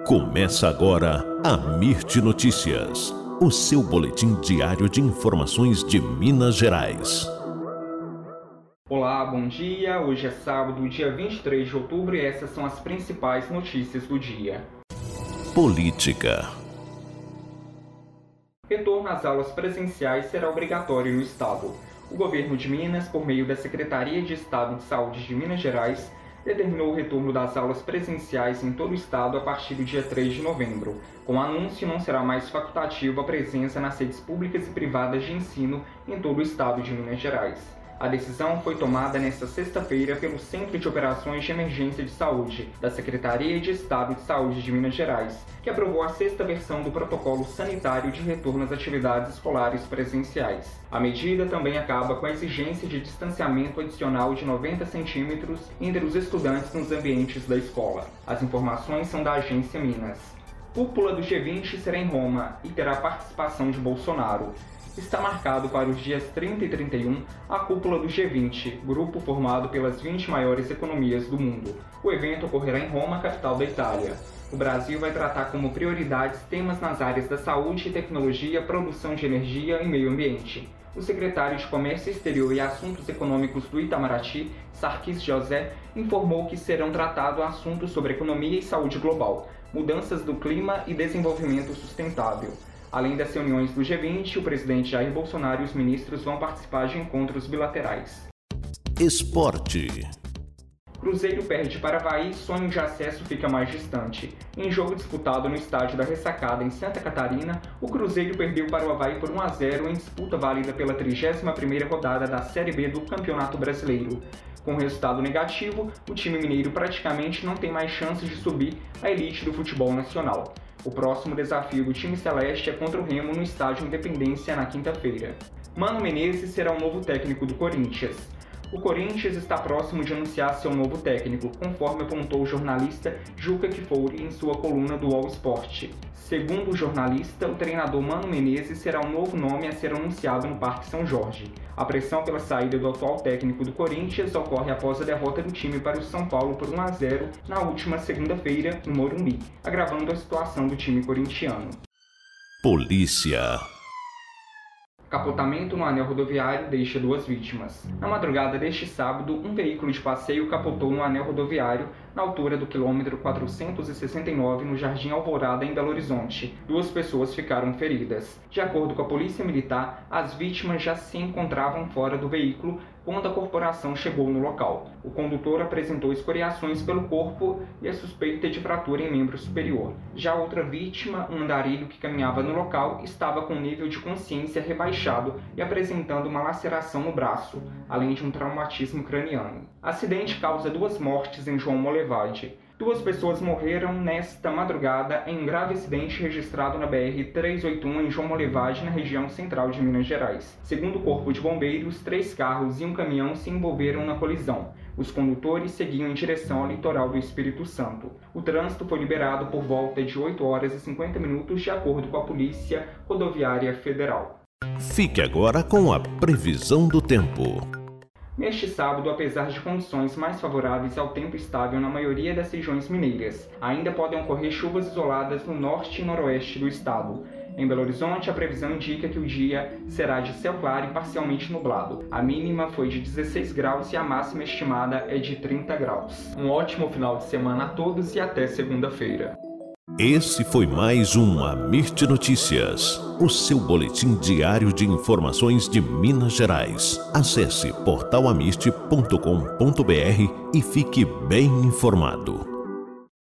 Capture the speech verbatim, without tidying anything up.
Começa agora a Mirte Notícias, o seu boletim diário de informações de Minas Gerais. Olá, bom dia. Hoje é sábado, dia vinte e três de outubro, e essas são as principais notícias do dia. Política. Retorno às aulas presenciais será obrigatório no estado. O governo de Minas, por meio da Secretaria de Estado de Saúde de Minas Gerais, determinou o retorno das aulas presenciais em todo o estado a partir do dia três de novembro. Com o anúncio, não será mais facultativa a presença nas redes públicas e privadas de ensino em todo o estado de Minas Gerais. A decisão foi tomada nesta sexta-feira pelo Centro de Operações de Emergência de Saúde da Secretaria de Estado de Saúde de Minas Gerais, que aprovou a sexta versão do protocolo sanitário de retorno às atividades escolares presenciais. A medida também acaba com a exigência de distanciamento adicional de noventa centímetros entre os estudantes nos ambientes da escola. As informações são da Agência Minas. Cúpula do G vinte será em Roma e terá participação de Bolsonaro. Está marcado para os dias trinta e trinta e um a Cúpula do G vinte, grupo formado pelas vinte maiores economias do mundo. O evento ocorrerá em Roma, capital da Itália. O Brasil vai tratar como prioridades temas nas áreas da saúde, tecnologia, produção de energia e meio ambiente. O secretário de Comércio Exterior e Assuntos Econômicos do Itamaraty, Sarkis José, informou que serão tratados assuntos sobre economia e saúde global, mudanças do clima e desenvolvimento sustentável. Além das reuniões do G vinte, o presidente Jair Bolsonaro e os ministros vão participar de encontros bilaterais. Esporte. Cruzeiro perde para Avaí, sonho de acesso fica mais distante. Em jogo disputado no estádio da Ressacada, em Santa Catarina, o Cruzeiro perdeu para o Avaí por um a zero em disputa válida pela trigésima primeira rodada da Série B do Campeonato Brasileiro. Com resultado negativo, o time mineiro praticamente não tem mais chances de subir à elite do futebol nacional. O próximo desafio do time celeste é contra o Remo no estádio Independência na quinta-feira. Mano Menezes será o novo técnico do Corinthians. O Corinthians está próximo de anunciar seu novo técnico, conforme apontou o jornalista Juca Kfouri em sua coluna do All Sport. Segundo o jornalista, o treinador Mano Menezes será o novo nome a ser anunciado no Parque São Jorge. A pressão pela saída do atual técnico do Corinthians ocorre após a derrota do time para o São Paulo por um a zero na última segunda-feira, no Morumbi, agravando a situação do time corintiano. Polícia. Capotamento no anel rodoviário deixa duas vítimas. Na madrugada deste sábado, um veículo de passeio capotou no anel rodoviário na altura do quilômetro quatrocentos e sessenta e nove no Jardim Alvorada, em Belo Horizonte. Duas pessoas ficaram feridas. De acordo com a Polícia Militar, as vítimas já se encontravam fora do veículo quando a corporação chegou no local. O condutor apresentou escoriações pelo corpo e a suspeita de fratura em membro superior. Já outra vítima, um andarilho que caminhava no local, estava com nível de consciência rebaixado e apresentando uma laceração no braço, além de um traumatismo craniano. Acidente causa duas mortes em João Molevade. Duas pessoas morreram nesta madrugada em um grave acidente registrado na B R trezentos e oitenta e um em João Molevade, na região central de Minas Gerais. Segundo o Corpo de Bombeiros, três carros e um caminhão se envolveram na colisão. Os condutores seguiam em direção ao litoral do Espírito Santo. O trânsito foi liberado por volta de oito horas e cinquenta minutos, de acordo com a Polícia Rodoviária Federal. Fique agora com a previsão do tempo. Neste sábado, apesar de condições mais favoráveis ao tempo estável na maioria das regiões mineiras, ainda podem ocorrer chuvas isoladas no norte e noroeste do estado. Em Belo Horizonte, a previsão indica que o dia será de céu claro e parcialmente nublado. A mínima foi de dezesseis graus e a máxima estimada é de trinta graus. Um ótimo final de semana a todos e até segunda-feira. Esse foi mais um Mirte Notícias, o seu boletim diário de informações de Minas Gerais. Acesse portal amirte ponto com ponto br e fique bem informado.